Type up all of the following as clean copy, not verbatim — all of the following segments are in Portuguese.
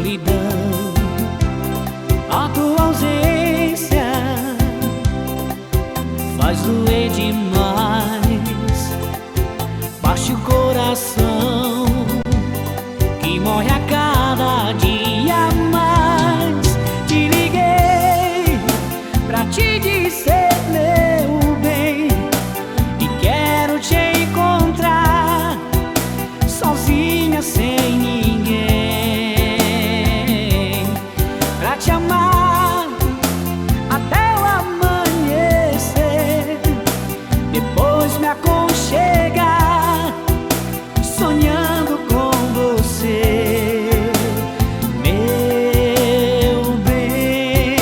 solidão. A tua ausência faz doer demais. Baixa o coração que morre a cada dia mais. Te liguei pra te dizer, meu bem, e quero te encontrar sozinha, sem ninguém, pra te amar até o amanhecer, depois me aconchegar sonhando com você, meu bem.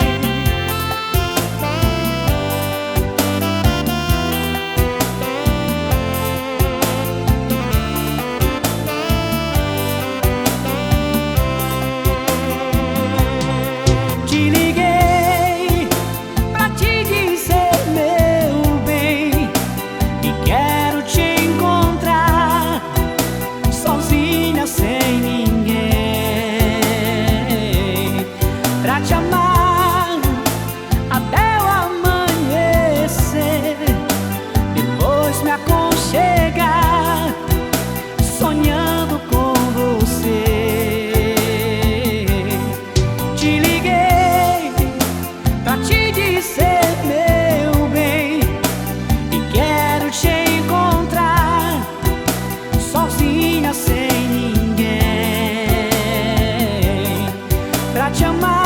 Te liguei pra te dizer, meu bem, e quero te encontrar sozinha, sem ninguém, pra te amar até o amanhecer, depois me aconchegar sonhando com você. Te liguei pra te dizer, meu bem, e quero te encontrar sozinha, sem ninguém, pra te amar